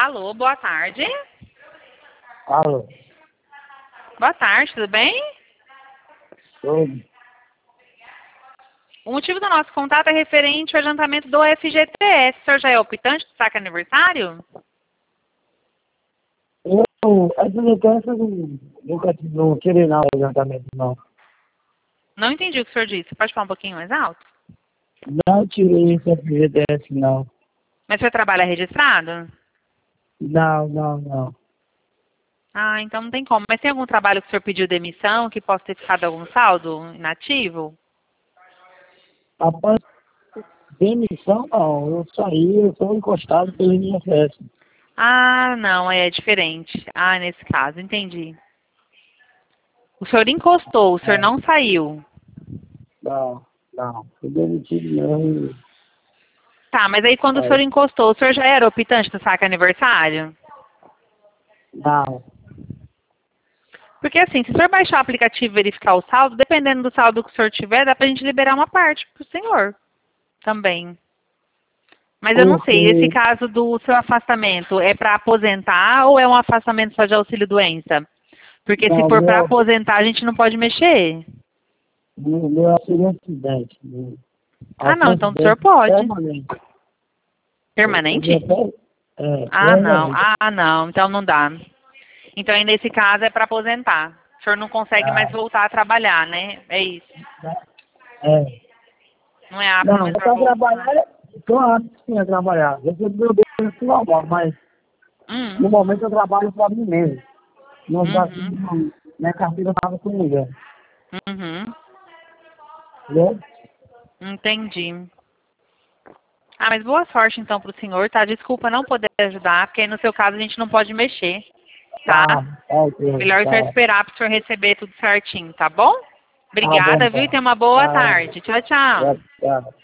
Alô, boa tarde. Alô. Boa tarde, tudo bem? Oi. O motivo do nosso contato é referente ao adiantamento do FGTS. O senhor já é optante do saque aniversário? A adolescência não tirei não, adiantamento não. Não entendi o que o senhor disse. Pode falar um pouquinho mais alto? Não tirei esse FGTS não. Mas o senhor trabalha registrado? Não. Ah, então não tem como. Mas tem algum trabalho que o senhor pediu demissão, que possa ter ficado algum saldo inativo? Após demissão não, eu sou encostado pelo INSS. Ah, não, é diferente. Ah, nesse caso, entendi. O senhor encostou, o senhor É, não saiu. não. Fui demitido mesmo. Tá, mas aí quando o senhor Aí, encostou, o senhor já era optante do saque aniversário? não. Porque assim, se o senhor baixar o aplicativo e verificar o saldo, dependendo do saldo que o senhor tiver, dá pra gente liberar uma parte pro senhor também. Mas eu não sei, esse Porque caso do seu afastamento é para aposentar ou é um afastamento só de auxílio-doença? Porque se não, for para aposentar, a gente não pode mexer. meu auxílio acidente. Ah, não, então o senhor Acidente pode. permanente. Eu Permanente? podia até, Ah, não. permanente. Ah, não, então não dá. Então aí nesse caso é para aposentar. O senhor não consegue mais Ah, voltar a trabalhar, né? É isso. é. Não é apto Não, mais eu para para voltar. trabalhar, estou apto sim a trabalhar. Eu sou meu Deus normal, mas Hum. no momento eu trabalho para mim mesmo. Não dá assim, Uhum. minha carteira estava com mulher. Uhum. Entendeu? Entendi. Ah, mas boa sorte então pro senhor, tá? Desculpa não poder ajudar, porque aí no seu caso a gente não pode mexer, Tá, tá? ok, Melhor o senhor tá. esperar pro senhor receber tudo certinho, tá bom? Tá bom, Obrigada, viu? E tá. tenha uma boa Tá, tarde. Tchau, tchau. tá.